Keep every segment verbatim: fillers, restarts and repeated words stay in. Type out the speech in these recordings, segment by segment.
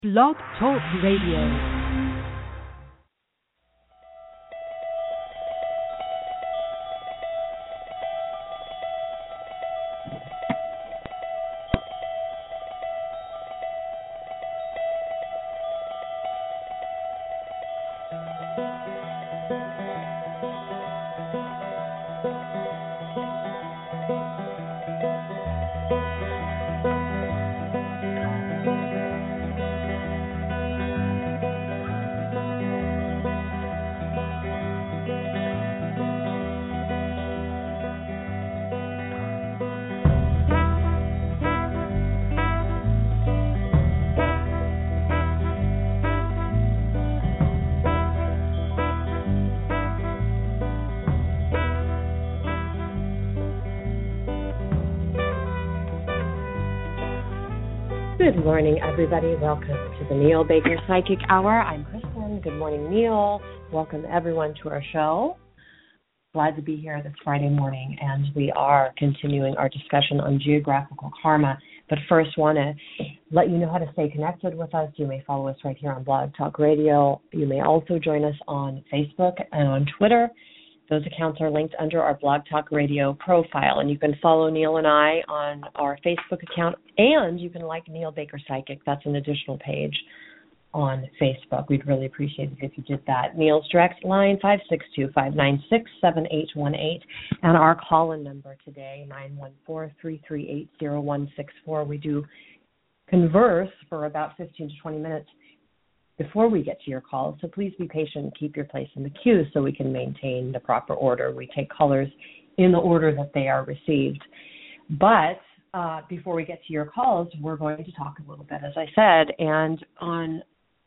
Blog Talk Radio. Good morning, everybody. Welcome to the Neil Baker Psychic Hour. I'm Kristen. Good morning, Neil. Welcome, everyone, to our show. Glad to be here this Friday morning, and we are continuing our discussion on geographical karma. But first, want to let you know how to stay connected with us. You may follow us right here on Blog Talk Radio. You may also join us on Facebook and on Twitter. Those accounts are linked under our Blog Talk Radio profile, and you can follow Neil and I on our Facebook account, and you can like Neil Baker Psychic. That's an additional page on Facebook. We'd really appreciate it if you did that. Neil's direct line, five six two, five nine six, seven eight one eight, and our call-in number today, nine one four, three three eight, zero one six four. We do converse for about fifteen to twenty minutes before we get to your calls, so please be patient and keep your place in the queue so we can maintain the proper order. We take callers in the order that they are received. But uh, before we get to your calls, we're going to talk a little bit, as I said, and on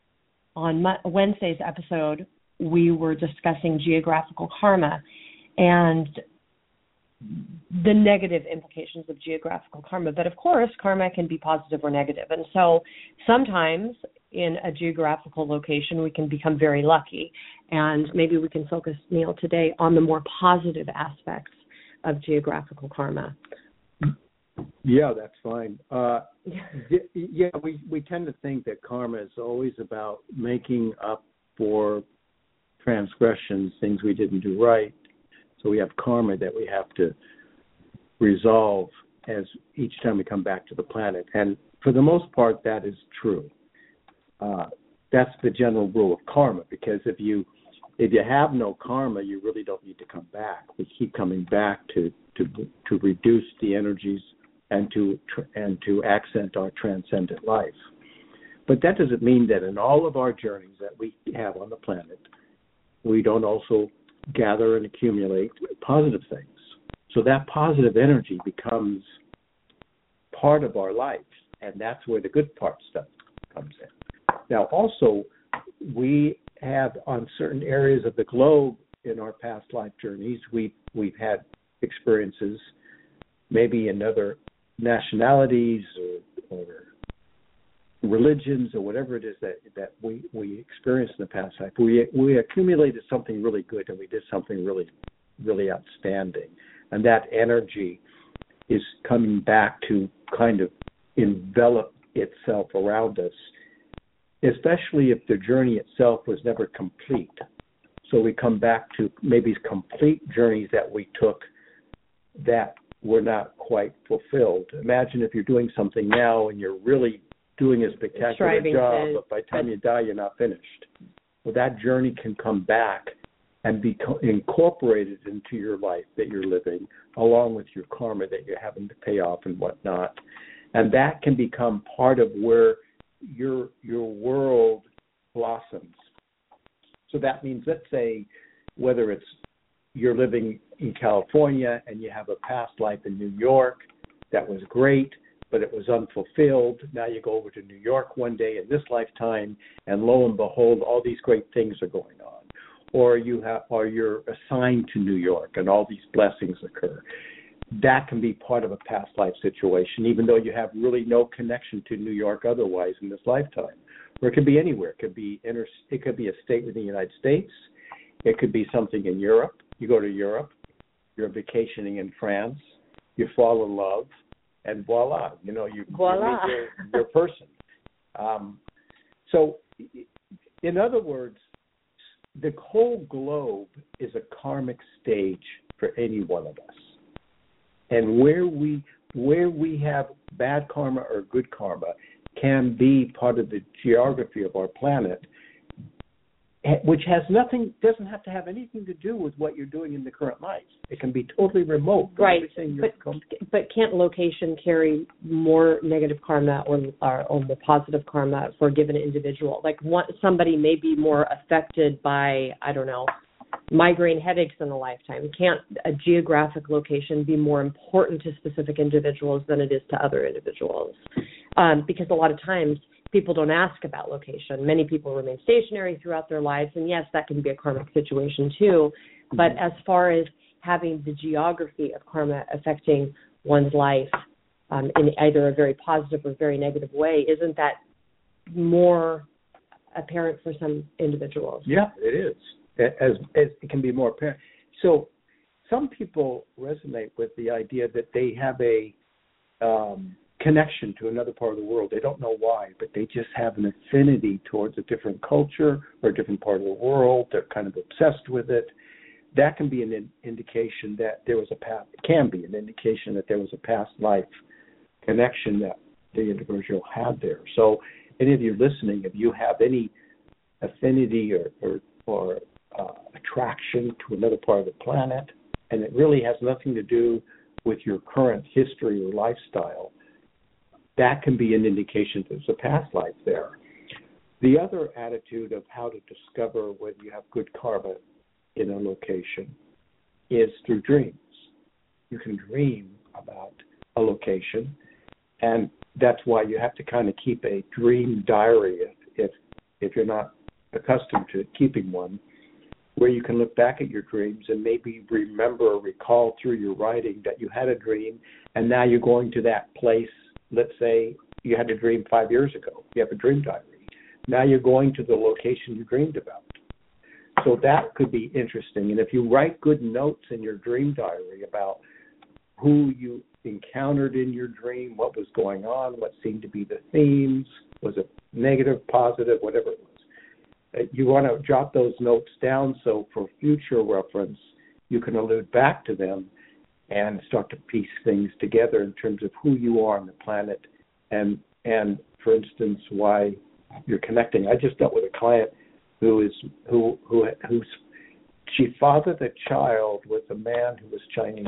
on Mo- Wednesday's episode, we were discussing geographical karma and the negative implications of geographical karma. But of course, karma can be positive or negative. And so sometimes in a geographical location, we can become very lucky. And maybe we can focus, Neil, today on the more positive aspects of geographical karma. Yeah, that's fine. Uh, yeah, we, we tend to think that karma is always about making up for transgressions, things we didn't do right. So we have karma that we have to resolve as each time we come back to the planet. And for the most part, that is true. Uh, that's the general rule of karma, because if you if you have no karma, you really don't need to come back. We keep coming back to to to reduce the energies and to and to accent our transcendent life. But that doesn't mean that in all of our journeys that we have on the planet, we don't also gather and accumulate positive things. So that positive energy becomes part of our life, and that's where the good part stuff comes in. Now, also, we have on certain areas of the globe in our past life journeys, we, we've had experiences maybe in other nationalities or, or religions or whatever it is that, that we, we experienced in the past life. We, we accumulated something really good, and we did something really, really outstanding. And that energy is coming back to kind of envelop itself around us, especially if the journey itself was never complete. So we come back to maybe complete journeys that we took that were not quite fulfilled. Imagine if you're doing something now and you're really doing a spectacular Striving job, to, but by the time you die, you're not finished. Well, that journey can come back and be co- incorporated into your life that you're living, along with your karma that you're having to pay off and whatnot. And that can become part of where your your world blossoms. So that means, let's say, whether it's you're living in California and you have a past life in New York that was great, but it was unfulfilled. Now you go over to New York one day in this lifetime, and lo and behold, all these great things are going on. Or you have, or you're assigned to New York, and all these blessings occur. That can be part of a past life situation, even though you have really no connection to New York otherwise in this lifetime. Or it could be anywhere. It could be inter, it could be a state within the United States. It could be something in Europe. You go to Europe, you're vacationing in France, you fall in love, and voila, you know, you, voila. you meet your, your person. Um, so, in other words, the whole globe is a karmic stage for any one of us. And where we where we have bad karma or good karma can be part of the geography of our planet, which has nothing, doesn't have to have anything to do with what you're doing in the current life. It can be totally remote. Right, but, com- but can't location carry more negative karma or, or, or more positive karma for a given individual? Like one, somebody may be more affected by, I don't know, migraine headaches in a lifetime. Can't a geographic location be more important to specific individuals than it is to other individuals? Um, because a lot of times people don't ask about location. Many people remain stationary throughout their lives, and yes, that can be a karmic situation too. But as far as having the geography of karma affecting one's life um, in either a very positive or very negative way, isn't that more apparent for some individuals? Yeah, it is. As, as it can be more apparent. So some people resonate with the idea that they have a um, connection to another part of the world. They don't know why, but they just have an affinity towards a different culture or a different part of the world. They're kind of obsessed with it. That can be an in- indication that there was a past, it can be an indication that there was a past life connection that the individual had there. So any of you listening, if you have any affinity or, or, or uh, attraction to another part of the planet, and it really has nothing to do with your current history or lifestyle, that can be an indication that there's a past life there. The other attitude of how to discover whether you have good karma in a location is through dreams. You can dream about a location, and that's why you have to kind of keep a dream diary if if, if you're not accustomed to keeping one, where you can look back at your dreams and maybe remember or recall through your writing that you had a dream, and now you're going to that place. Let's say you had a dream five years ago. You have a dream diary. Now you're going to the location you dreamed about. So that could be interesting. And if you write good notes in your dream diary about who you encountered in your dream, what was going on, what seemed to be the themes, was it negative, positive, whatever it was, you want to jot those notes down so for future reference you can allude back to them and start to piece things together in terms of who you are on the planet and, and for instance, why you're connecting. I just dealt with a client who is who who who's she fathered a child with a man who was Chinese,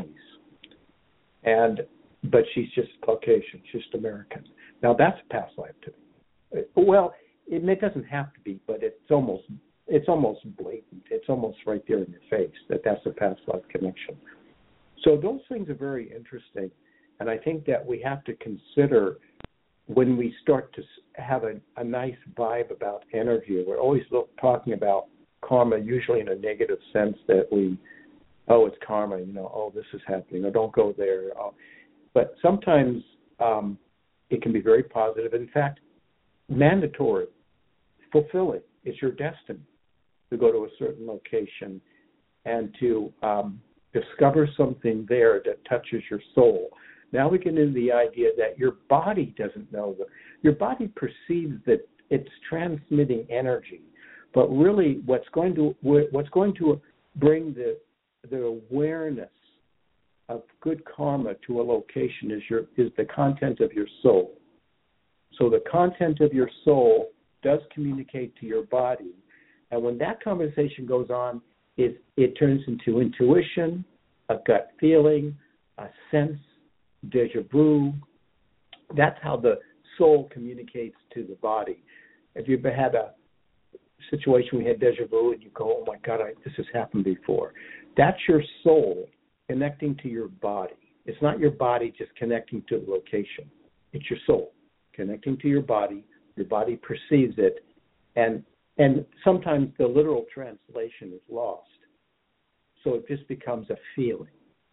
and but she's just Caucasian, she's just American. Now that's a past life to me. Well, it, it doesn't have to be, but it's almost it's almost blatant. It's almost right there in your face that that's a past life connection. So those things are very interesting, and I think that we have to consider when we start to have a, a nice vibe about energy. We're always look, talking about karma, usually in a negative sense that we, oh, it's karma, you know, oh, this is happening, or don't go there. Oh. But sometimes um, it can be very positive. In fact, mandatory, fulfilling. It's your destiny to go to a certain location and to um, discover something there that touches your soul. Now we get into the idea that your body doesn't know. The, your body perceives that it's transmitting energy, but really what's going to what's going to bring the the awareness of good karma to a location is your is the content of your soul. So the content of your soul does communicate to your body, and when that conversation goes on, it it turns into intuition, a gut feeling, a sense, deja vu. That's how the soul communicates to the body. If you've had a situation where you had deja vu and you go, oh my God, I, this has happened before, that's your soul connecting to your body. It's not your body just connecting to the location. It's your soul connecting to your body. Your body perceives it, and and sometimes the literal translation is lost. So it just becomes a feeling.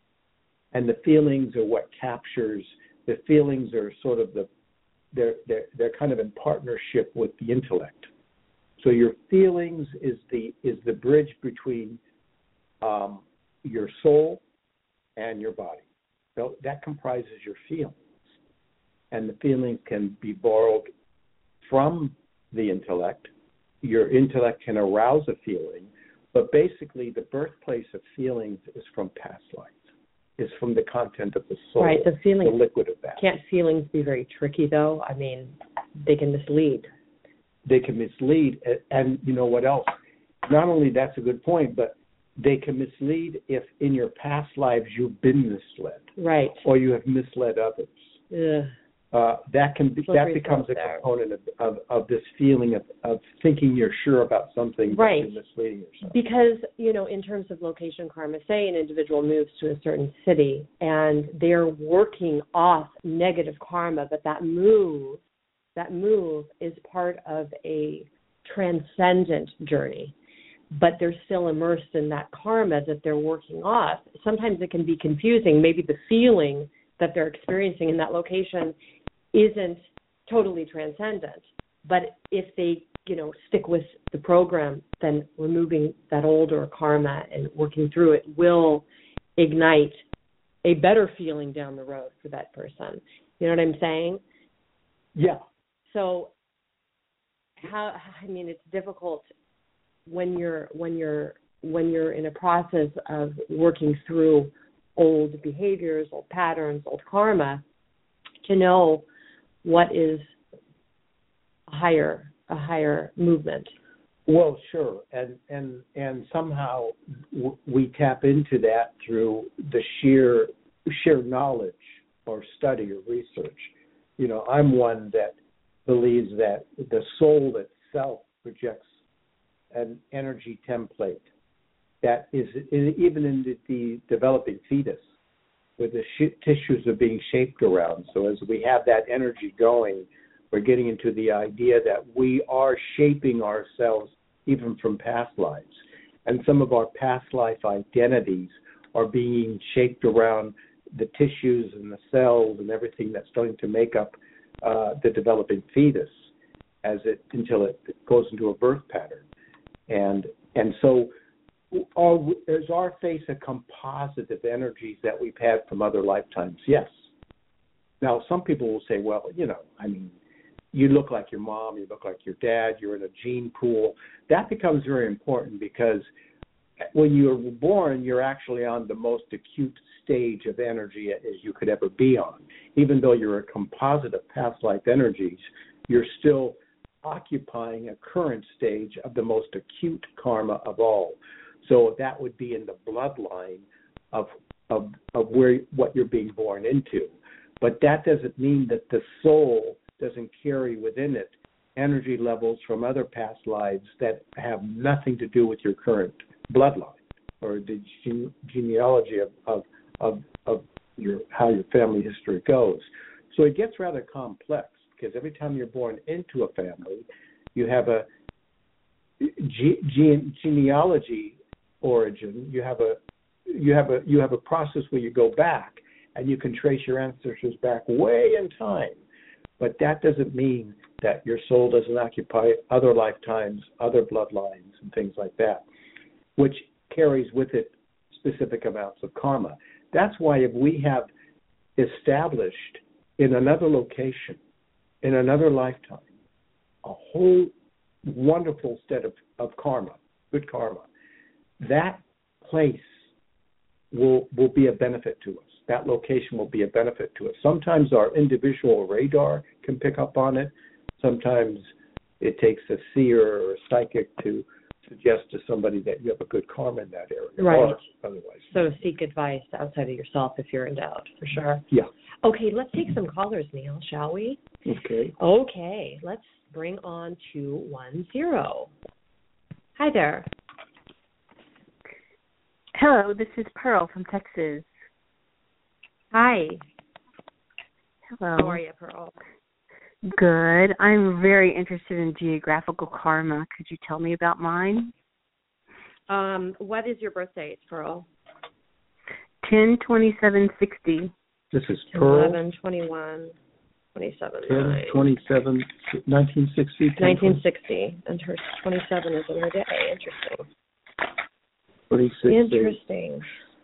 And the feelings are what captures, the feelings are sort of the, they're, they're, they're kind of in partnership with the intellect. So your feelings is the is the bridge between um, your soul and your body. So that comprises your feelings. And the feelings can be borrowed from the intellect. Your intellect can arouse a feeling, but basically the birthplace of feelings is from past lives, is from the content of the soul, right, the feelings, the liquid of that. Can't feelings be very tricky, though? I mean, they can mislead. They can mislead, and you know what else? Not only that's a good point, but they can mislead if in your past lives you've been misled, right, or you have misled others. Ugh. Uh, that can be, that becomes a there. component of, of, of this feeling of, of thinking you're sure about something, right. but you're misleading yourself. Because, you know, in terms of location karma, say an individual moves to a certain city and they're working off negative karma, but that move, that move is part of a transcendent journey, but they're still immersed in that karma that they're working off. Sometimes it can be confusing. Maybe the feeling that they're experiencing in that location isn't totally transcendent, but if they, you know, stick with the program, then removing that older karma and working through it will ignite a better feeling down the road for that person. You know what I'm saying? Yeah. So, how? I mean, it's difficult when you're when you're when you're in a process of working through old behaviors, old patterns, old karma, to know what is a higher a higher movement. Well, sure, and and and somehow w- we tap into that through the sheer sheer knowledge or study or research. You know, I'm one that believes that the soul itself projects an energy template that is, is even in the, the developing fetus, where the sh- tissues are being shaped around. So as we have that energy going, we're getting into the idea that we are shaping ourselves even from past lives. And some of our past life identities are being shaped around the tissues and the cells and everything that's starting to make up uh, the developing fetus as it until it goes into a birth pattern. And and so Are, is our face a composite of energies that we've had from other lifetimes? Yes. Now, some people will say, well, you know, I mean, you look like your mom, you look like your dad, you're in a gene pool. That becomes very important because when you're born, you're actually on the most acute stage of energy as you could ever be on. Even though you're a composite of past life energies, you're still occupying a current stage of the most acute karma of all. So that would be in the bloodline of of of where what you're being born into. But that doesn't mean that the soul doesn't carry within it energy levels from other past lives that have nothing to do with your current bloodline or the gene, genealogy of, of of of your how your family history goes. So it gets rather complex because every time you're born into a family, you have a ge- gene, genealogy origin. You have a you have a you have a process where you go back and you can trace your ancestors back way in time. But that doesn't mean that your soul doesn't occupy other lifetimes, other bloodlines, and things like that, which carries with it specific amounts of karma. That's why if we have established in another location, in another lifetime, a whole wonderful set of, of karma, good karma, that place will will be a benefit to us. That location will be a benefit to us. Sometimes our individual radar can pick up on it. Sometimes it takes a seer or a psychic to suggest to somebody that you have a good karma in that area. Right. Or otherwise. So seek advice outside of yourself if you're in doubt, for sure. Yeah. Okay, let's take some callers, Neil, shall we? Okay. Okay, let's bring on two one zero. Hi there. Hello, this is Pearl from Texas. Hi. Hello. How are you, Pearl? Good. I'm very interested in geographical karma. Could you tell me about mine? Um, what is your birth date, Pearl? ten twenty-seven sixty. This is Pearl. eleven twenty-one twenty-seven. ten twenty-seven nineteen sixty. nineteen sixty, and her twenty-seven is in her day. Interesting. twenty-six. Interesting.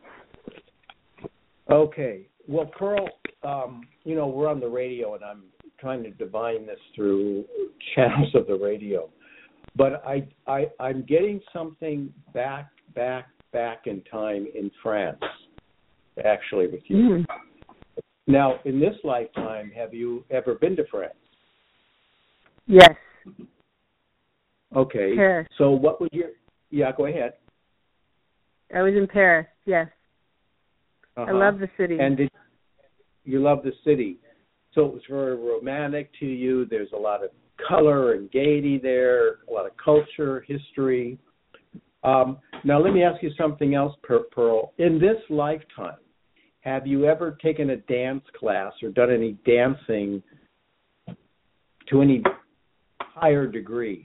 Okay. Well, Pearl, um, you know, we're on the radio, and I'm trying to divine this through channels of the radio, but I, I I'm getting something back back back in time in France, actually, with you. Mm. Now, in this lifetime, have you ever been to France? Yes. Okay. Paris. So what would your yeah? Go ahead. I was in Paris. Yes. Uh-huh. I love the city. And did you love the city? So it was very romantic to you. There's a lot of color and gaiety there, a lot of culture, history. Um, now, let me ask you something else, Pearl. In this lifetime, have you ever taken a dance class or done any dancing to any higher degree?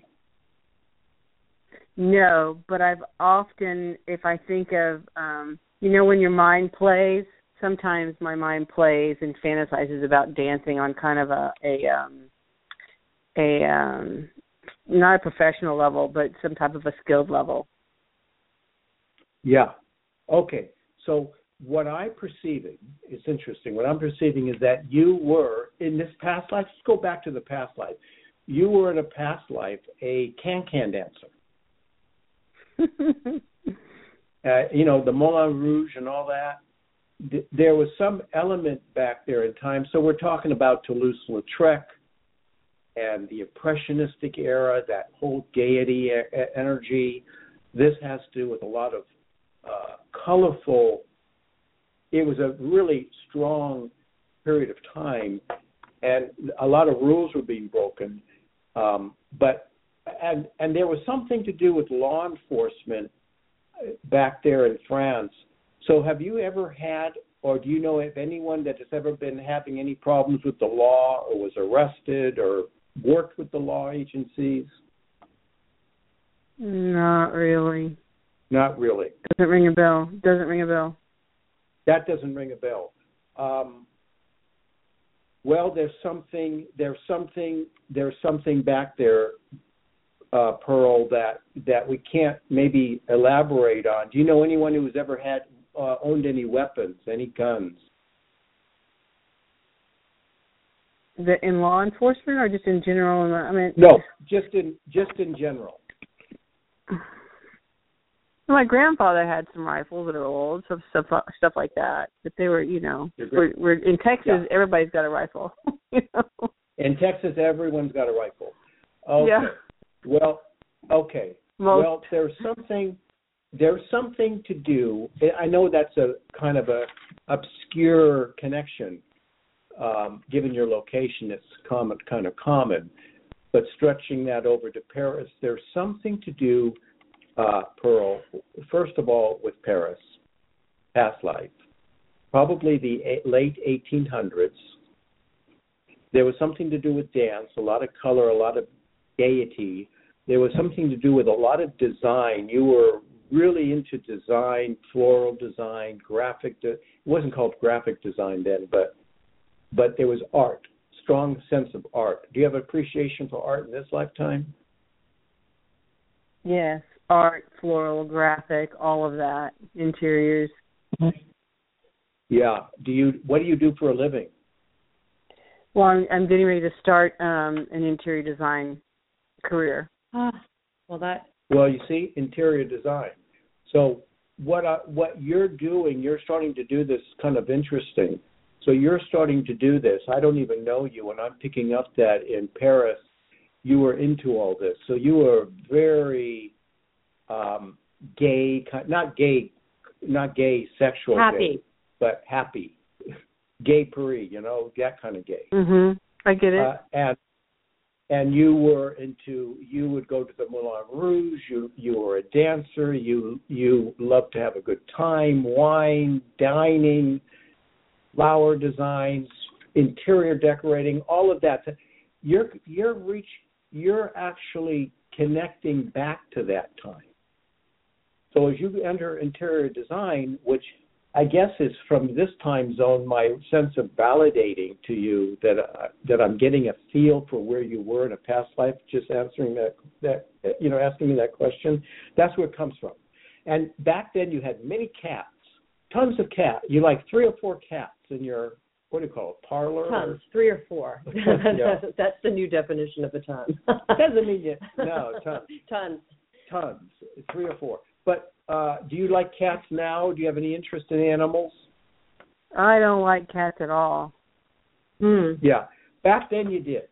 No, but I've often, if I think of, um, you know, when your mind plays, sometimes my mind plays and fantasizes about dancing on kind of a, a, um, a um, not a professional level, but some type of a skilled level. Yeah. Okay. So what I'm perceiving, it's interesting, what I'm perceiving is that you were, in this past life, let's go back to the past life, you were in a past life a can-can dancer. uh, you know, the Moulin Rouge and all that. Th- there was some element back there in time. So we're talking about Toulouse-Lautrec and the Impressionistic era, that whole gaiety e- energy. This has to do with a lot of uh, colorful. It was a really strong period of time, and a lot of rules were being broken. Um, but And and there was something to do with law enforcement back there in France. So have you ever had, or do you know of anyone that has ever been having any problems with the law or was arrested or worked with the law agencies? Not really. Not really. Doesn't ring a bell. Doesn't ring a bell. That doesn't ring a bell. Um, well, there's something, there's something, there's something back there, Uh, Pearl, that that we can't maybe elaborate on. Do you know anyone who's ever had uh, owned any weapons, any guns? The, in law enforcement, or just in general? I mean, no, just in just in general. My grandfather had some rifles that are old, stuff stuff, stuff like that. But they were, you know, we're, we're in Texas. Yeah. Everybody's got a rifle. You know? In Texas, everyone's got a rifle. Okay. Yeah. Well, okay. Most. Well, there's something there's something to do. I know that's a kind of a obscure connection, um, given your location. It's common, kind of common, but stretching that over to Paris, there's something to do, uh, Pearl. First of all, with Paris, past life, probably the late eighteen hundreds. There was something to do with dance, a lot of color, a lot of gaiety. There was something to do with a lot of design. You were really into design, floral design, graphic. De- it wasn't called graphic design then, but but there was art, strong sense of art. Do you have appreciation for art in this lifetime? Yes, art, floral, graphic, all of that, interiors. Yeah. Do you? What do you do for a living? Well, I'm, I'm getting ready to start um, an interior design career. Ah, well, that. Well, you see, interior design. So what I, what you're doing, you're starting to do this kind of interesting. So you're starting to do this. I don't even know you, and I'm picking up that in Paris, you were into all this. So you were very um, gay, not gay, not gay, sexual, happy, gay, but happy, gay Paris, you know, that kind of gay. Mhm. I get it. Uh, and and you were into, you would go to the Moulin Rouge. You you were a dancer. You you loved to have a good time, wine, dining, flower designs, interior decorating, all of that. You're you're reach you're actually connecting back to that time. So as you enter interior design, which I guess is from this time zone, my sense of validating to you that uh, that I'm getting a feel for where you were in a past life, just answering that that you know asking me that question. That's where it comes from. And back then you had many cats, tons of cats. You like three or four cats in your what do you call it, parlor? Tons, three or four. Yeah. That's the new definition of a ton. Doesn't mean you, no, tons. Tons. Tons, three or four. But uh, do you like cats now? Do you have any interest in animals? I don't like cats at all. Hmm. Yeah. Back then you did.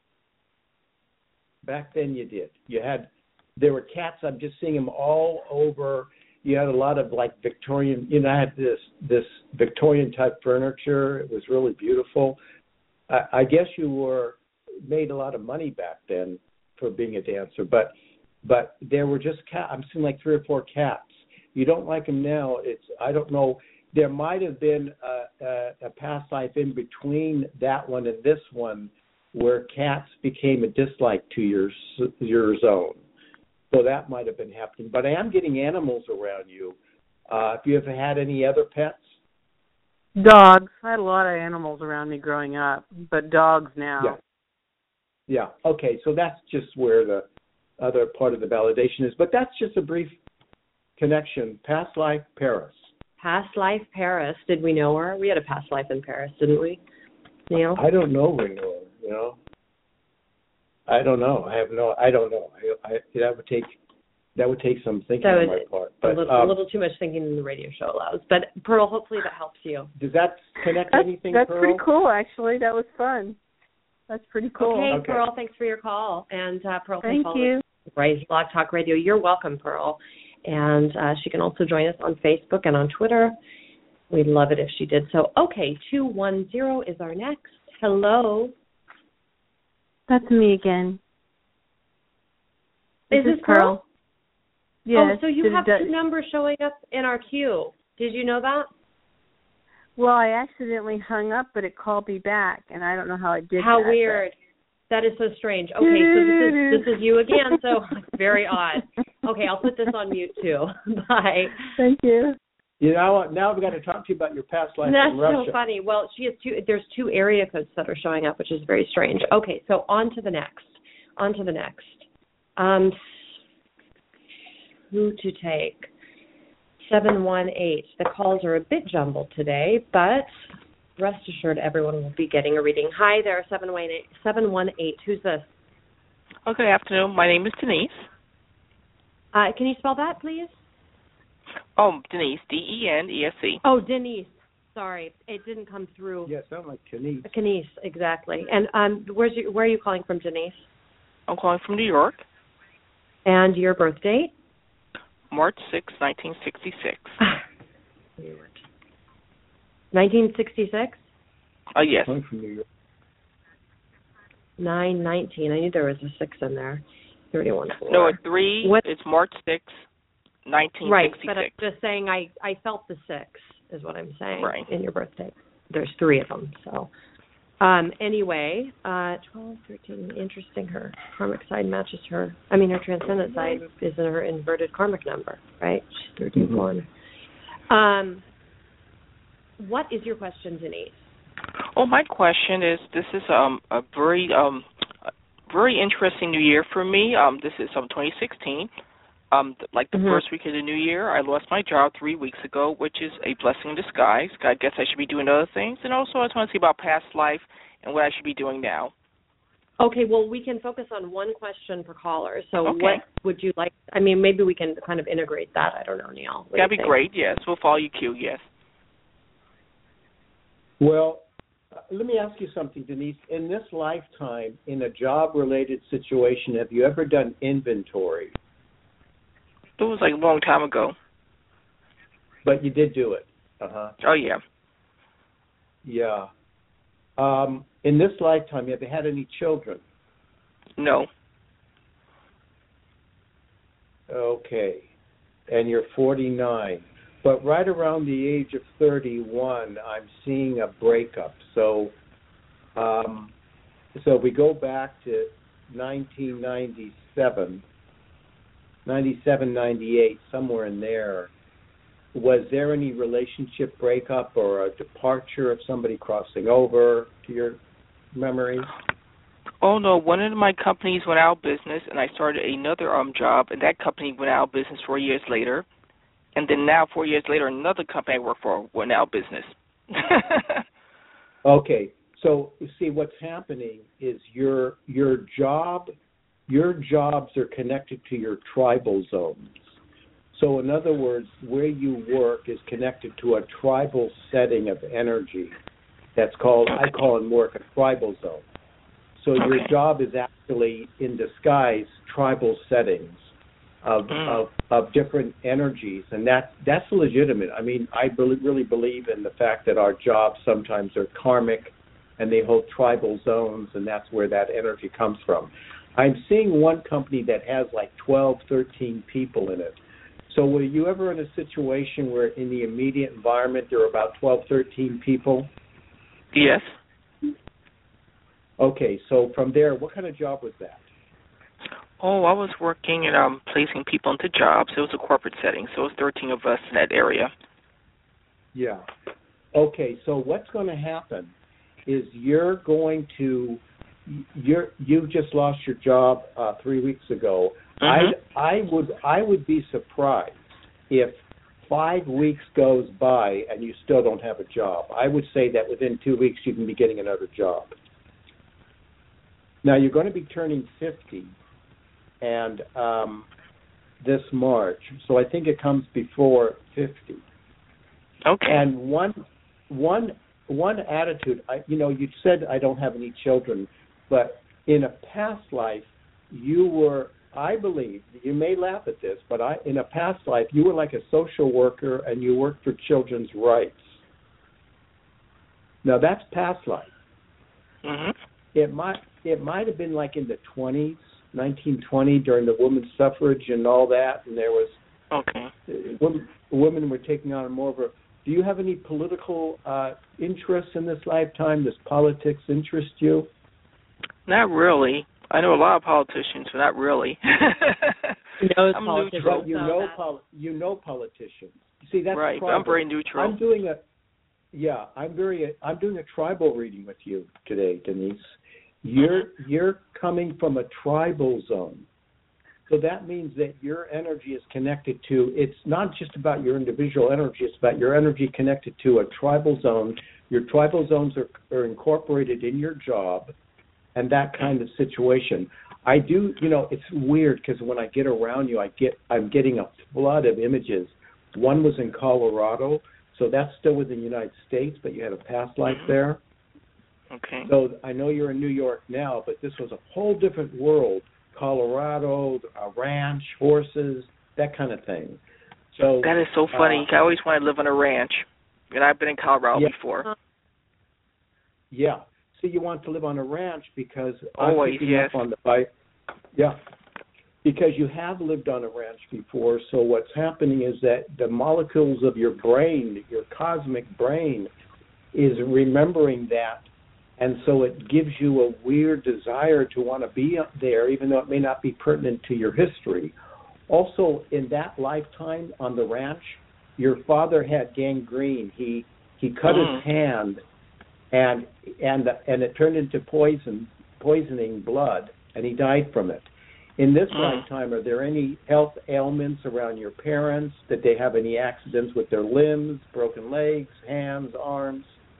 Back then you did. You had, there were cats, I'm just seeing them all over. You had a lot of like Victorian, you know, I had this, this Victorian type furniture. It was really beautiful. I, I guess you were, made a lot of money back then for being a dancer, but, but there were just cats. I'm seeing like three or four cats. You don't like them now. It's, I don't know. There might have been a, a, a past life in between that one and this one where cats became a dislike to your your zone. So that might have been happening. But I am getting animals around you. Uh, if you have had any other pets? Dogs. I had a lot of animals around me growing up, but dogs now. Yeah. Yeah. Okay, so that's just where the other part of the validation is. But that's just a brief connection. Past life, Paris. Past life, Paris. Did we know her? We had a past life in Paris, didn't we, Neil? I don't know we know her, you know. I don't know. I have no. I don't know. I, I that would take that would take some thinking That on was my part. But a little, um, a little too much thinking than the radio show allows. But Pearl, hopefully that helps you. does that connect That's, anything? that's Pearl? pretty cool, actually. That was fun. That's pretty cool. Okay, Okay. Pearl, thanks for your call. And uh, Pearl, Thank follow you. Rise Blog Talk Radio. You're welcome, Pearl. And uh, she can also join us on Facebook and on Twitter. We'd love it if she did so. Okay, two one zero is our next. Hello. That's me again. Is this Pearl? Yes. Oh, so you Did have it- two numbers showing up in our queue. Did you know that? Well, I accidentally hung up, but it called me back, and I don't know how I did How that. weird. That is so strange. Okay, so this is this is you again, so it's very odd. Okay, I'll put this on mute too. Bye. Thank you. You know, now I've got to talk to you about your past life That's in Russia. so funny. Well, she has two. There's two area codes that are showing up, which is very strange. Okay, so on to the next. On to the next. Um, who to take? seven one eight. The calls are a bit jumbled today, but rest assured everyone will be getting a reading. Hi there, seven one eight. seven one eight. Who's this? Oh, good afternoon. My name is Denise. Uh, can you spell that, please? Oh, Denise, D E N E S E. Oh, Denise. Sorry, it didn't come through. Yeah, sound like Denise. Denise, exactly. And um, where's your, where are you calling from, Denise? I'm calling from New York. And your birth date? March sixth, nineteen sixty-six. nineteen sixty-six? Oh, uh, yes. I'm from New York. nine nineteen. I knew there was a six in there. thirty-one four. No, at three, what? It's March sixth, nineteen sixty-six. Right, but I'm just saying I, I felt the six is what I'm saying right. in your birthday. There's three of them, so. Um, anyway, uh, twelve, thirteen, interesting. Her karmic side matches her. I mean, her transcendent side is in her inverted karmic number, right? She's thirty-one. Mm-hmm. Um, what is your question, Denise? Oh, my question is, this is um a very um a very interesting new year for me. Um, this is um twenty sixteen. Um, like the mm-hmm. first week of the new year, I lost my job three weeks ago, which is a blessing in disguise. I guess I should be doing other things. And also I just want to see about past life and what I should be doing now. Okay, well, we can focus on one question per caller. So okay. what would you like? I mean, maybe we can kind of integrate that. I don't know, Neil. What That'd be think? great, yes. We'll follow your cue, yes. Well, uh, let me ask you something, Denise. In this lifetime, in a job-related situation, have you ever done inventory? It was like a long time ago. But you did do it. Uh-huh. Oh, yeah. Yeah. Um, in this lifetime, have you had any children? No. Okay. And you're forty-nine. But right around the age of thirty-one, I'm seeing a breakup. So, um, so we go back to nineteen ninety-seven. ninety-seven, ninety-eight, somewhere in there. Was there any relationship breakup or a departure of somebody crossing over to your memory? Oh, no. One of my companies went out of business, and I started another um job, and that company went out of business four years later. And then now, four years later, another company I work for went out of business. Okay. So you see, what's happening is your your job, your jobs are connected to your tribal zones. So in other words, where you work is connected to a tribal setting of energy. That's called, I call it more a tribal zone. So okay. your job is actually in disguise tribal settings of, mm. of of different energies, and that that's legitimate. I mean, I really, really believe in the fact that our jobs sometimes are karmic, and they hold tribal zones, and that's where that energy comes from. I'm seeing one company that has like twelve, thirteen people in it. So were you ever in a situation where in the immediate environment there were about twelve, thirteen people? Yes. Okay, so from there, what kind of job was that? Oh, I was working and um, placing people into jobs. It was a corporate setting, so it was thirteen of us in that area. Yeah. Okay, so what's going to happen is you're going to, you're, you just lost your job uh, three weeks ago. Mm-hmm. I I would I would be surprised if five weeks goes by and you still don't have a job. I would say that within two weeks you can be getting another job. Now you're going to be turning fifty, and um, this March, so I think it comes before fifty. Okay. And one one one attitude, I, you know, you said I don't have any children, but in a past life you were. I believe, you may laugh at this, but I, in a past life, you were like a social worker and you worked for children's rights. Now, that's past life. Mm-hmm. It might it might have been like in the twenties, nineteen twenty, during the women's suffrage and all that, and there was okay. Women, women were taking on more of a. Do you have any political uh, interests in this lifetime? Does politics interest you? Not really. I know a lot of politicians, but not really. You know, I'm politicians, neutral. You know, poli- you know politicians. See, that's right. the But I'm very neutral. I'm doing a, yeah, I'm very. I'm doing a tribal reading with you today, Denise. You're mm-hmm. you're coming from a tribal zone, so that means that your energy is connected to. It's not just about your individual energy; it's about your energy connected to a tribal zone. Your tribal zones are, are incorporated in your job. And that kind of situation. I do, you know, it's weird because when I get around you, I get, I'm getting a flood of images. One was in Colorado, so that's still within the United States, but you had a past life mm-hmm. there. Okay. So I know you're in New York now, but this was a whole different world. Colorado, a ranch, horses, that kind of thing. So that is so funny. Uh, I always want to live on a ranch, and I've been in Colorado yeah. before. Yeah. So you want to live on a ranch because always, I'm picking yes. up on the bike. Yeah, because you have lived on a ranch before. So what's happening is that the molecules of your brain, your cosmic brain, is remembering that, and so it gives you a weird desire to want to be up there, even though it may not be pertinent to your history. Also, in that lifetime on the ranch, your father had gangrene. He he cut mm. his hand. And and and it turned into poison, poisoning blood, and he died from it. In this mm. lifetime, are there any health ailments around your parents? Did they have any accidents with their limbs, broken legs, hands, arms?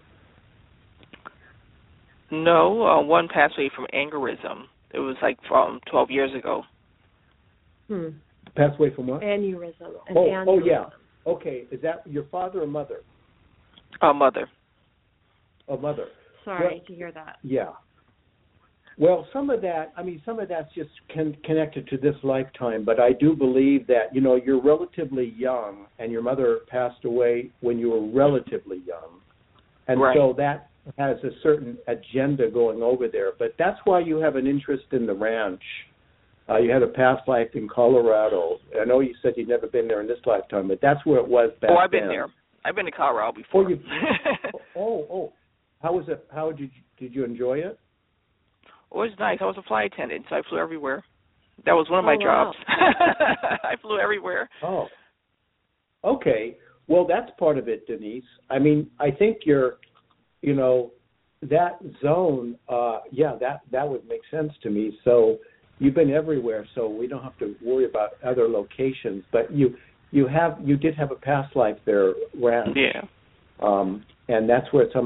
No, uh, one passed away from aneurysm. It was like from twelve years ago. Hmm. Passed away from what? Aneurysm. An oh, aneurysm. oh yeah. Okay, is that your father or mother? Uh, mother. A mother. Sorry well, to hear that. Yeah. Well, some of that, I mean, some of that's just con- connected to this lifetime, but I do believe that, you know, you're relatively young, and your mother passed away when you were relatively young. And right. so that has a certain agenda going over there. But that's why you have an interest in the ranch. Uh, you had a past life in Colorado. I know you said you'd never been there in this lifetime, but that's where it was back then. Oh, I've been there. I've been to Colorado before. Oh, you, oh, oh. How was it? How did you, did you enjoy it? It was nice. I was a flight attendant, so I flew everywhere. That was one of oh, my wow. jobs. I flew everywhere. Oh, okay. Well, that's part of it, Denise. I mean, I think you're, you know, that zone, uh, yeah, that, that would make sense to me. So you've been everywhere, so we don't have to worry about other locations. But you you have you did have a past life there, Rand. Yeah. Um, and that's where some of that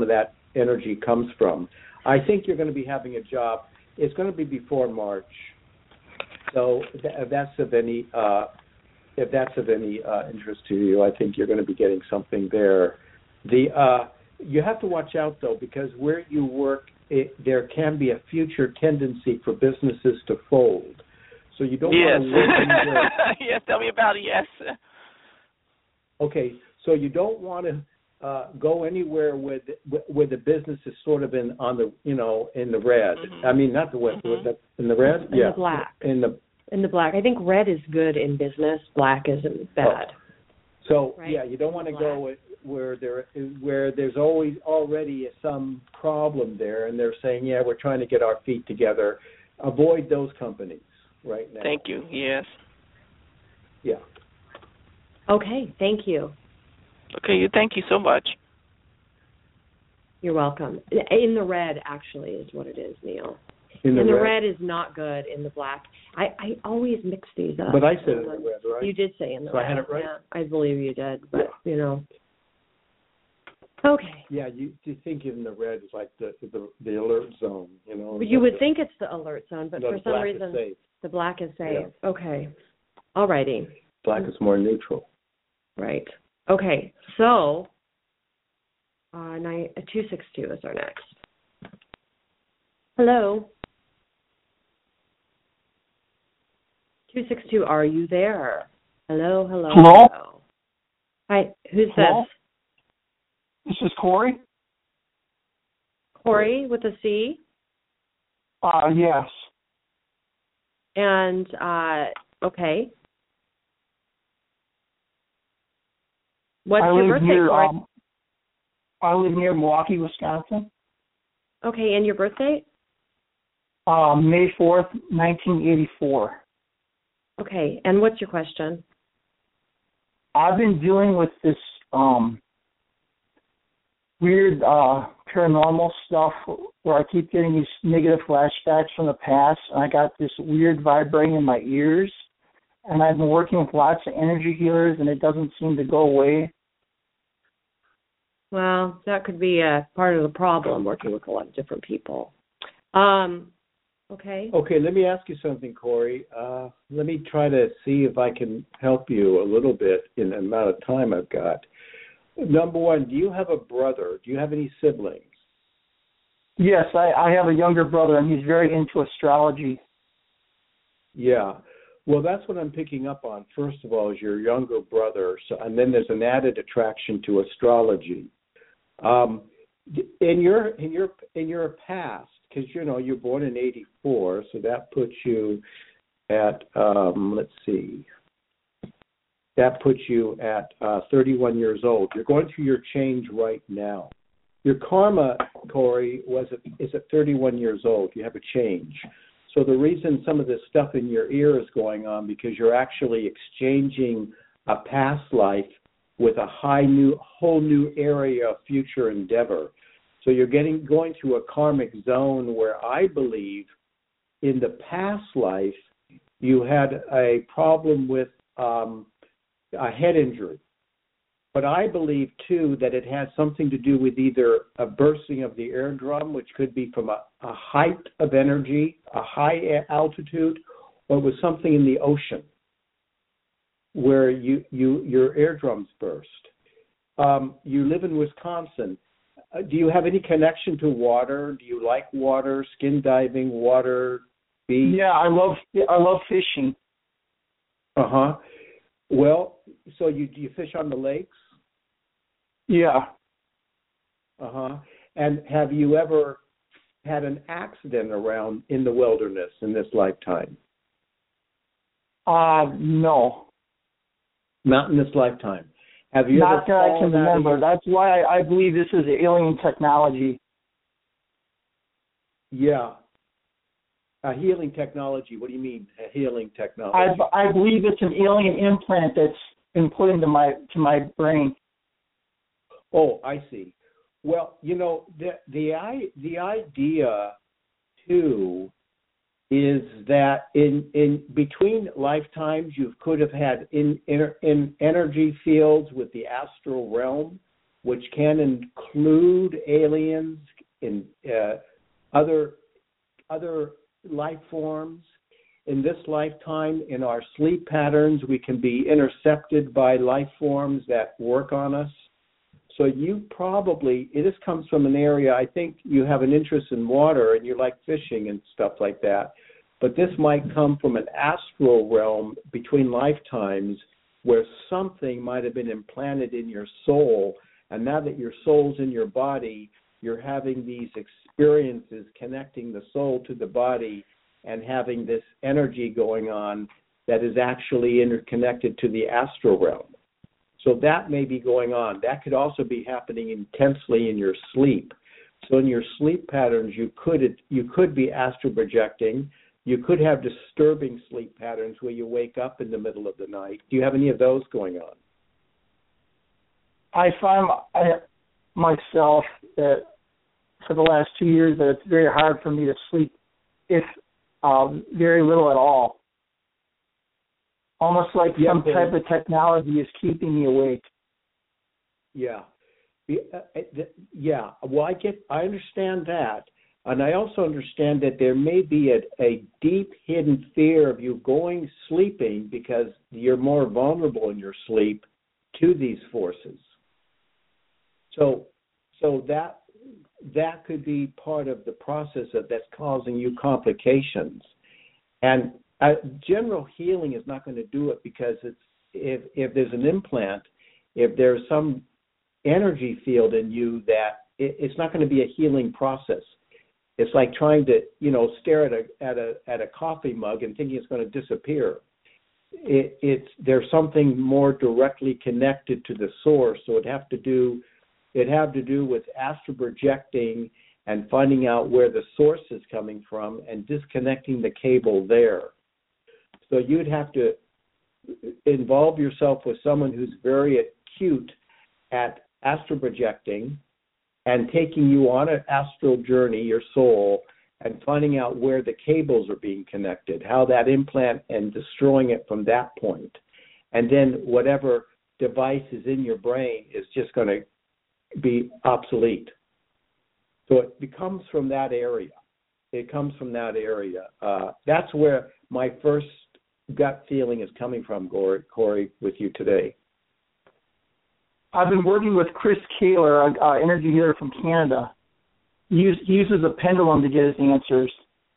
energy comes from. I think you're going to be having a job. It's going to be before March. So if that's of any uh, if that's of any uh, interest to you, I think you're going to be getting something there. The uh, you have to watch out though, because where you work, it, there can be a future tendency for businesses to fold. So you don't yes. want to work anywhere. Yes, tell me about it. Yes. Okay, so you don't want to uh, go anywhere with where the business is sort of in on the you know in the red. Mm-hmm. I mean, not the red, Mm-hmm. the, in the red. In yeah, the black. In the in the black. I think red is good in business. Black isn't bad. Oh. So right? yeah, you don't want to Black. go where there where there's always already some problem there, and they're saying, yeah, we're trying to get our feet together. Avoid those companies right now. Thank you. Yes. Yeah. Okay. Thank you. Okay. Thank you so much. You're welcome. In the red, actually, is what it is, Neil. In the, in the red. red is not good. In the black, I, I always mix these up. But I said in the red, right? You did say in the so red. I had it right. Yeah, I believe you did, but yeah. you know. Okay. Yeah, you, you think in the red is like the the, the alert zone, you know. But you would the, think it's the alert zone, but no, for the some black reason is safe. the black is safe. Yeah. Okay. All righty. Black is more neutral. Right. Okay. So, uh, nine, uh, two six two is our next. Hello. two six two, are you there? Hello, hello, hello. hello. Hi, who's Hello? this? This is Corey. Corey with a C. Uh, yes. And, uh, okay. What's I your live birthday, near, Corey? um, I live near Milwaukee, Wisconsin. Okay, and your birthday? Uh, May fourth, nineteen eighty-four. Okay, and what's your question? I've been dealing with this um, weird uh, paranormal stuff where I keep getting these negative flashbacks from the past, and I got this weird vibrating in my ears, and I've been working with lots of energy healers, and it doesn't seem to go away. Well, that could be a part of the problem, working with a lot of different people. Um, okay. Okay, let me ask you something, Corey. Uh, let me try to see if I can help you a little bit in the amount of time I've got. Number one, do you have a brother? Do you have any siblings? Yes, I, I have a younger brother, and he's very into astrology. Yeah. Well, that's what I'm picking up on. First of all, is your younger brother, so, and then there's an added attraction to astrology. Um, in your in your in your past, because you know you're born in eighty-four, so that puts you at um, let's see, that puts you at uh, thirty-one years old. You're going through your change right now. Your karma, Corey, was at, is at thirty-one years old. You have a change. So the reason some of this stuff in your ear is going on because you're actually exchanging a past life with a high new, whole new area of future endeavor. So you're getting going through a karmic zone where I believe in the past life you had a problem with um, a head injury. But I believe, too, that it has something to do with either a bursting of the eardrum, which could be from a, a height of energy, a high altitude, or it was something in the ocean where you, you your eardrums burst. Um, you live in Wisconsin. Uh, do you have any connection to water? Do you like water, skin diving, water, beach? Yeah, I love I love fishing. Uh-huh. Well, so you do you fish on the lakes? Yeah. Uh-huh. And have you ever had an accident around in the wilderness in this lifetime? Uh, no. Not in this lifetime. Have you Not ever that I can fallen out of remember. your- That's why I, I believe this is alien technology. Yeah. A healing technology. What do you mean, a healing technology? I, I believe it's an alien implant that's been put into my to my brain. Oh, I see. Well, you know, the the I the idea too is that in in between lifetimes you could have had in in, in energy fields with the astral realm, which can include aliens and uh, other other life forms. In this lifetime, in our sleep patterns, we can be intercepted by life forms that work on us. So you probably, this comes from an area, I think you have an interest in water and you like fishing and stuff like that. But this might come from an astral realm between lifetimes where something might have been implanted in your soul. And now that your soul's in your body, you're having these experiences connecting the soul to the body and having this energy going on that is actually interconnected to the astral realm. So that may be going on. That could also be happening intensely in your sleep. So in your sleep patterns, you could you could be astral projecting. You could have disturbing sleep patterns where you wake up in the middle of the night. Do you have any of those going on? I find I, myself that for the last two years that it's very hard for me to sleep, if um, very little at all. Almost like yeah, some but, type of technology is keeping me awake. Yeah, yeah. Well, I get, I understand that, and I also understand that there may be a, a deep hidden fear of you going sleeping because you're more vulnerable in your sleep to these forces. So, so that that could be part of the process of that's causing you complications. And uh, general healing is not going to do it because it's if if there's an implant, if there's some energy field in you that it, it's not going to be a healing process. It's like trying to you know stare at a at a at a coffee mug and thinking it's going to disappear. It, it's there's something more directly connected to the source, so it'd have to do It'd have to do with astral projecting and finding out where the source is coming from and disconnecting the cable there. So you'd have to involve yourself with someone who's very acute at astral projecting and taking you on an astral journey, your soul, and finding out where the cables are being connected, how that implant and destroying it from that point. And then whatever device is in your brain is just going to be obsolete. So it becomes from that area. It comes from that area. Uh, that's where my first gut feeling is coming from, Corey, Corey, with you today. I've been working with Chris Kaler, an uh, energy healer from Canada. He, use, he uses a pendulum to get his answers.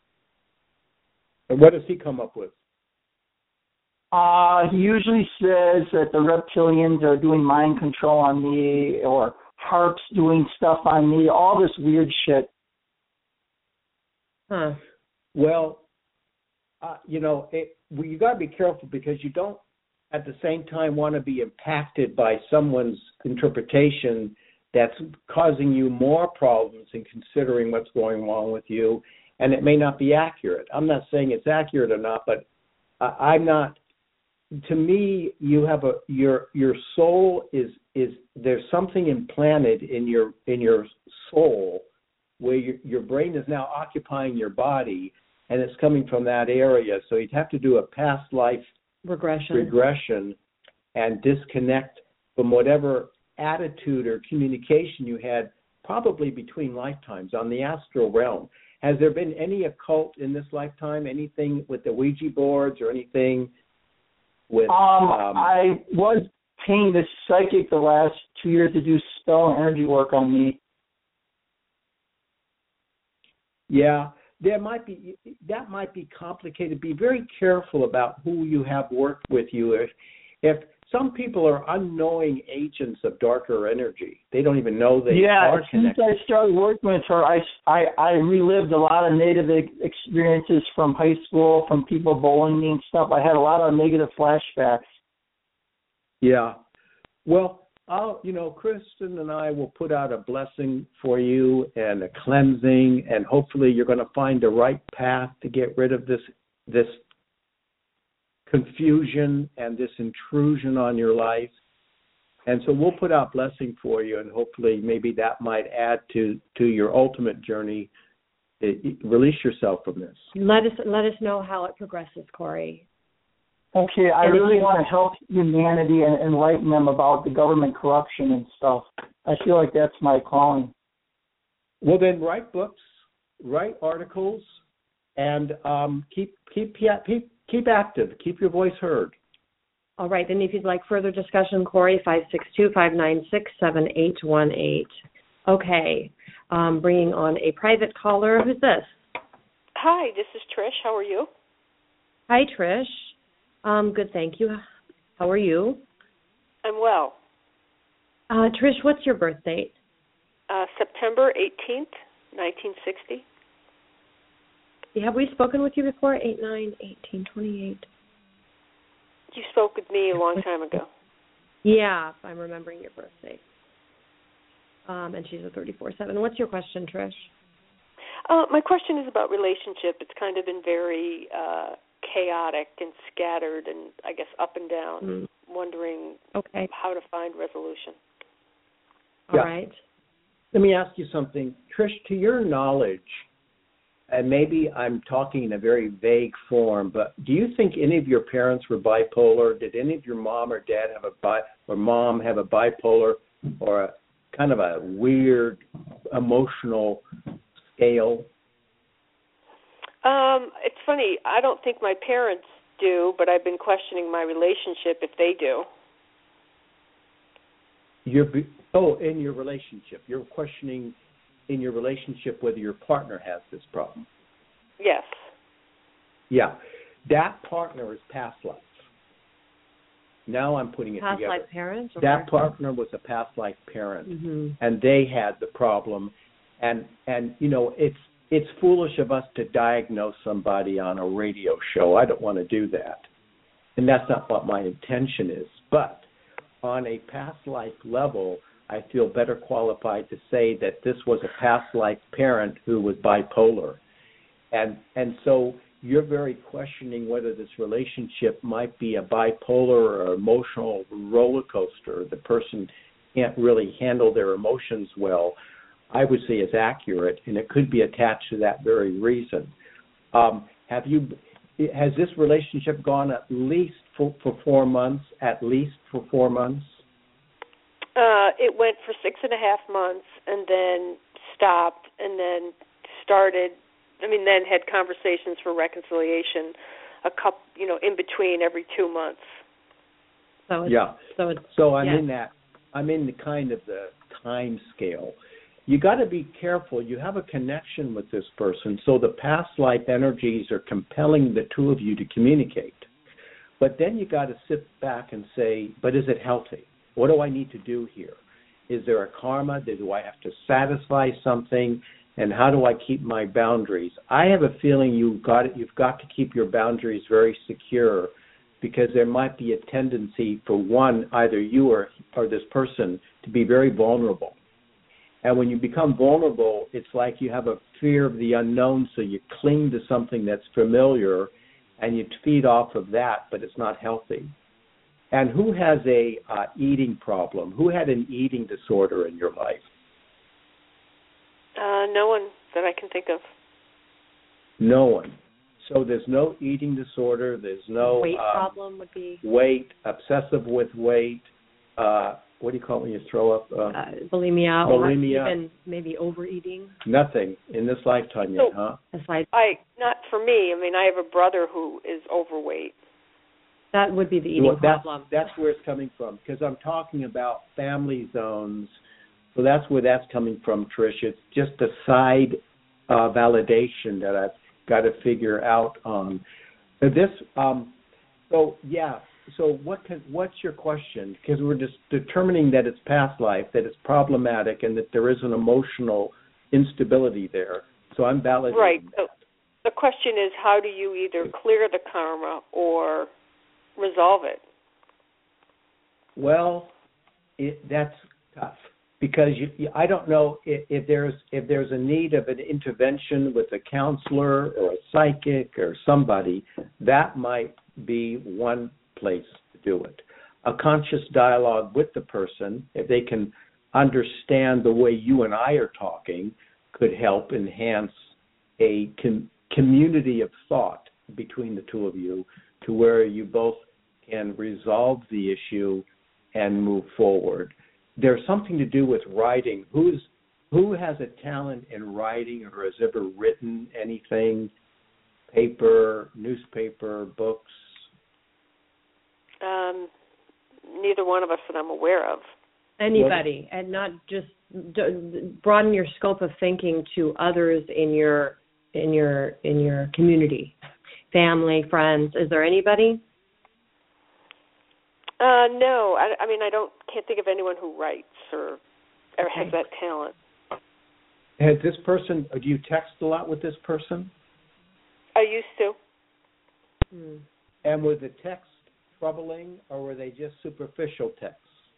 And what does he come up with? Uh, he usually says that the reptilians are doing mind control on me, or HAARP's doing stuff on me, all this weird shit. Huh. Well, uh, you know, it, well, you got to be careful because you don't at the same time want to be impacted by someone's interpretation that's causing you more problems in considering what's going wrong with you, and it may not be accurate. I'm not saying it's accurate or not, but uh, I'm not. To me, you have a your your soul is is there's something implanted in your in your soul where your your brain is now occupying your body, and it's coming from that area. So you'd have to do a past life regression regression and disconnect from whatever attitude or communication you had, probably between lifetimes on the astral realm. Has there been any occult in this lifetime? Anything with the Ouija boards or anything? With, um, um, I was paying this psychic the last two years to do spell and energy work on me. Yeah, there might be that might be complicated. Be very careful about who you have worked with you. If, if some people are unknowing agents of darker energy, they don't even know they yeah, are connected. Yeah, since I started working with her, I, I, I relived a lot of negative experiences from high school, from people bullying me and stuff. I had a lot of negative flashbacks. Yeah. Well, I'll, you know, Kristen and I will put out a blessing for you and a cleansing, and hopefully you're going to find the right path to get rid of this this confusion and this intrusion on your life. And so we'll put out blessing for you, and hopefully maybe that might add to, to your ultimate journey. It, release yourself from this. Let us let us know how it progresses, Corey. Okay, I really want to help humanity and enlighten them about the government corruption and stuff. I feel like that's my calling. Well, then write books, write articles, and um, keep keep keep keep active. Keep your voice heard. All right. And if you'd like further discussion, Corey, five six two, five nine six, seven eight one eight. Okay. Um, bringing on a private caller. Who's this? Hi, this is Trish. How are you? Hi, Trish. Um, good, thank you. How are you? I'm well. Uh, Trish, what's your birth date? Uh, September eighteenth, nineteen sixty. Have we spoken with you before? eight nine eighteen twenty-eight. You spoke with me a long time ago. Yeah, I'm remembering your birthday. Um, and she's a thirty-four seven. What's your question, Trish? Uh, my question is about relationship. It's kind of been very uh, chaotic and scattered and, I guess, up and down. Mm. Wondering okay. how to find resolution. All yeah. right. Let me ask you something. Trish, to your knowledge, and maybe I'm talking in a very vague form, but do you think any of your parents were bipolar? Did any of your mom or dad have a bi or mom have a bipolar or a kind of a weird emotional scale? Um, it's funny. I don't think my parents do, but I've been questioning my relationship if they do. You're be oh, in your relationship. You're questioning in your relationship whether your partner has this problem. Yes. Yeah. That partner is past life. Now I'm putting it past together. Past life parents? Or that partner was a past life parent, mm-hmm. and they had the problem. And, and you know, it's it's foolish of us to diagnose somebody on a radio show. I don't want to do that. And that's not what my intention is. But on a past life level, I feel better qualified to say that this was a past life parent who was bipolar. And and so you're very questioning whether this relationship might be a bipolar or emotional roller coaster. The person can't really handle their emotions well. I would say is accurate, and it could be attached to that very reason. Um, have you? Has this relationship gone at least for, for four months? At least for four months? Uh, it went for six and a half months, and then stopped, and then started. I mean, then had conversations for reconciliation, a couple, you know, in between every two months. So it's, yeah. So it's, so I'm yeah. in that. I'm in the kind of the time scale. You got to be careful. You have a connection with this person, so the past life energies are compelling the two of you to communicate. But then you got to sit back and say, but is it healthy? What do I need to do here? Is there a karma? Do I have to satisfy something? And how do I keep my boundaries? I have a feeling you've got it, you've got to keep your boundaries very secure, because there might be a tendency for one, either you or, or this person, to be very vulnerable. And when you become vulnerable, it's like you have a fear of the unknown, so you cling to something that's familiar, and you feed off of that, but it's not healthy. And who has a uh, eating problem? Who had an eating disorder in your life? Uh, no one that I can think of. No one. So there's no eating disorder. There's no weight um, problem would be weight, obsessive with weight. Uh, what do you call it when you throw up? Uh, uh, bulimia, bulimia, or even maybe overeating. Nothing in this lifetime yet, so, huh? Aside, I not for me. I mean, I have a brother who is overweight. That would be the eating well, that's, problem. That's where it's coming from, because I'm talking about family zones. So that's where that's coming from, Trish. It's just a side uh, validation that I've got to figure out on. So this, um, so yeah. So what? Can, what's your question? Because we're just determining that it's past life, that it's problematic, and that there is an emotional instability there. So I'm validating. Right. So the question is, how do you either clear the karma or resolve it? Well, it, that's tough. Because you, you, I don't know if, if there's if there's a need of an intervention with a counselor or a psychic or somebody, that might be one place to do it. A conscious dialogue with the person, if they can understand the way you and I are talking, could help enhance a com- community of thought between the two of you, to where you both can resolve the issue and move forward. there's something to do with writing. Who's who has a talent in writing or has ever written anything? Paper, newspaper, books? Um, neither one of us that I'm aware of. Anybody, and not just d- broaden your scope of thinking to others in your in your in your community, family, friends. Is there anybody? Uh, no, I, I mean I don't can't think of anyone who writes or or has that talent. Has this person? Do you text a lot with this person? I used to. Hmm. And was the text troubling, or were they just superficial texts?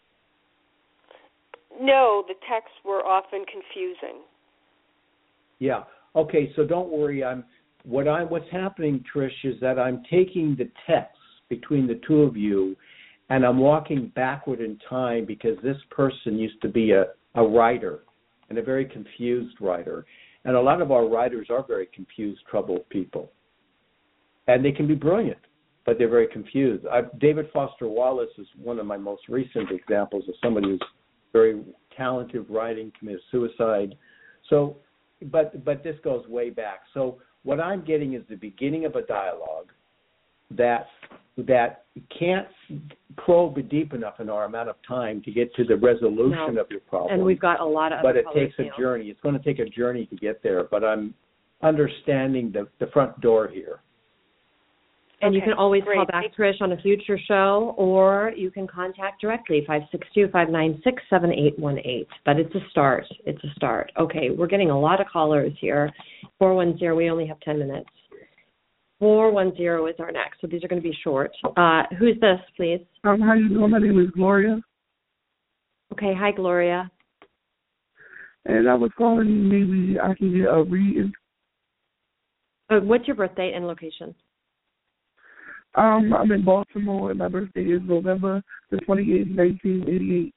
No, the texts were often confusing. Yeah. Okay. So don't worry. I'm what I what's happening, Trish, is that I'm taking the texts between the two of you, and I'm walking backward in time because this person used to be a, a writer, and a very confused writer. And a lot of our writers are very confused, troubled people. And they can be brilliant, but they're very confused. I, David Foster Wallace is one of my most recent examples of somebody who's very talented writing, committed suicide. So, but but this goes way back. So what I'm getting is the beginning of a dialogue that that can't probe deep enough in our amount of time to get to the resolution no. of your problem. And we've got a lot of but other it colors, takes a you know. journey. It's going to take a journey to get there, but I'm understanding the, the front door here. And okay, you can always great. call back, Trish, on a future show, or you can contact directly, five six two, five nine six, seven eight one eight. But it's a start. It's a start. Okay, we're getting a lot of callers here. four one zero, we only have ten minutes. four one zero is our next, so these are going to be short. Uh, who's this, please? Um, how you doing? My name is Gloria. Okay, hi, Gloria. And I was calling, maybe I can get a reading. Uh, what's your birth date and location? Um, I'm in Baltimore, and my birthday is November the twenty-eighth, nineteen eighty-eight.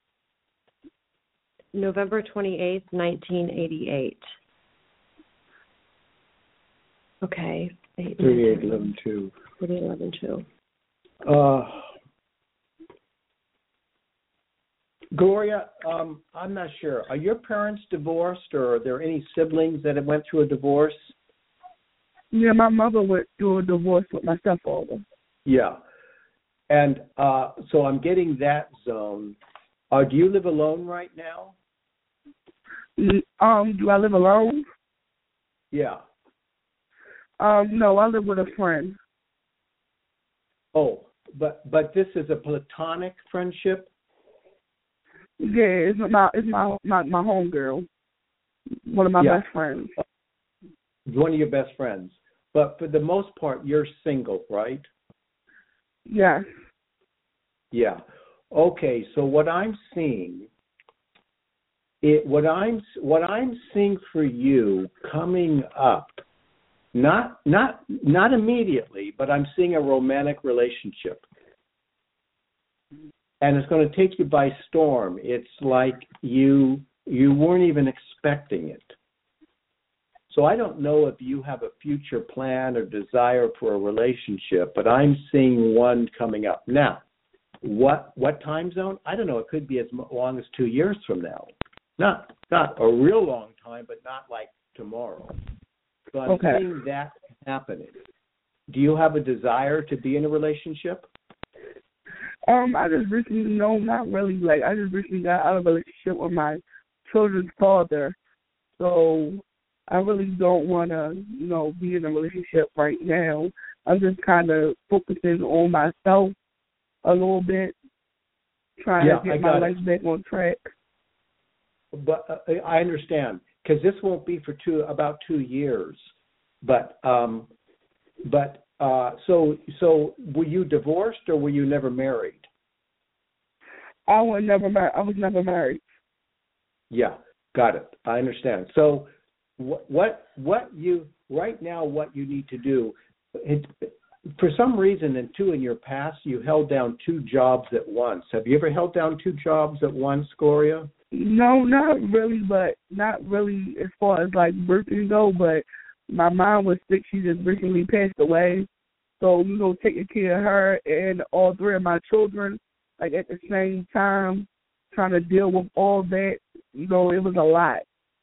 November twenty-eighth, nineteen eighty-eight. Okay. thirty-eight eleven two. thirty-eight eleven two. Uh, Gloria, um, I'm not sure. Are your parents divorced, or are there any siblings that have went through a divorce? Yeah, my mother went through a divorce with my stepfather. Yeah. And uh, so I'm getting that zone. Uh, do you live alone right now? Um, do I live alone? Yeah. Um, no, I live with a friend. Oh, but but this is a platonic friendship? Yeah, it's my it's my my, my homegirl, one of my Yeah. best friends. One of your best friends. But for the most part, you're single, right? Yeah. Yeah. Okay. So what I'm seeing, it what I'm what I'm seeing for you coming up, not not not immediately, but I'm seeing a romantic relationship, and it's going to take you by storm. It's like you you weren't even expecting it. So I don't know if you have a future plan or desire for a relationship, but I'm seeing one coming up. Now, what what time zone? I don't know. It could be as long as two years from now. Not not a real long time, but not like tomorrow. So I'm Okay. seeing that happening. Do you have a desire to be in a relationship? Um, I just recently, no, not really. Like, I just recently got out of a relationship with my children's father. So I really don't want to, you know, be in a relationship right now. I'm just kind of focusing on myself a little bit, trying Yeah, to get I my got life it. back on track. But uh, I understand, because this won't be for two about two years. But um, but uh, so so were you divorced or were you never married? I was never married. I was never married. Yeah, got it. I understand. So what what what you right now what you need to do? It, for some reason, and two in your past, you held down two jobs at once. Have you ever held down two jobs at once, Gloria? No, not really, but not really as far as like working go. But my mom was sick; she just recently passed away. So you know, taking care of her and all three of my children, like at the same time. trying to deal with all that, you know, it was a lot.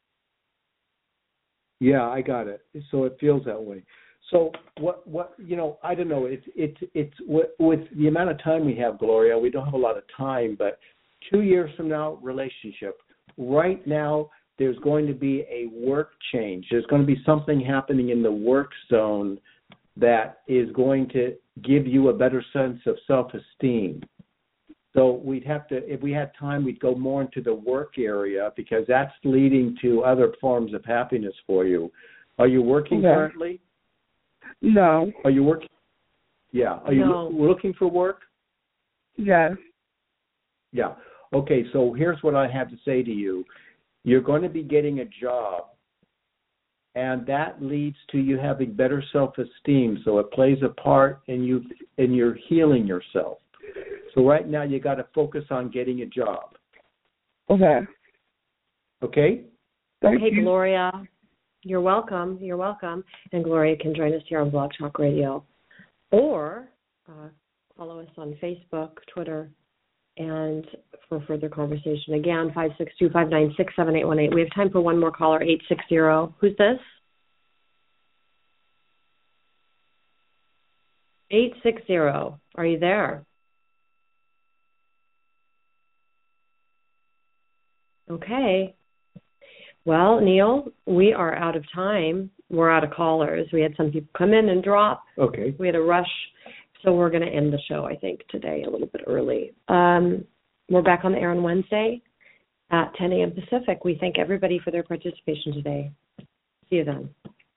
Yeah, I got it. So it feels that way. So what, what you know, I don't know. It's it's it's with the amount of time we have, Gloria. We don't have a lot of time, but two years from now, relationship. Right now, there's going to be a work change. There's going to be something happening in the work zone that is going to give you a better sense of self-esteem. So we'd have to, if we had time, we'd go more into the work area because that's leading to other forms of happiness for you. Are you working yeah. currently? No. Are you working? Yeah. Are you No. lo- looking for work? Yes. Yeah. Okay, so here's what I have to say to you. You're going to be getting a job, and that leads to you having better self-esteem, so it plays a part in you in your healing yourself. So right now you got to focus on getting a job. Okay. Okay? Thank Okay, you. Gloria, you're welcome. You're welcome. And Gloria can join us here on Blog Talk Radio. Or uh, follow us on Facebook, Twitter, and for further conversation. Again, five six two, five nine six, seven eight one eight. We have time for one more caller, eight six zero. Who's this? eight six zero. Are you there? Okay. Well, Neil, we are out of time. We're out of callers. We had some people come in and drop. Okay. We had a rush. So we're going to end the show, I think, today a little bit early. Um, we're back on the air on Wednesday at ten a.m. Pacific. We thank everybody for their participation today. See you then.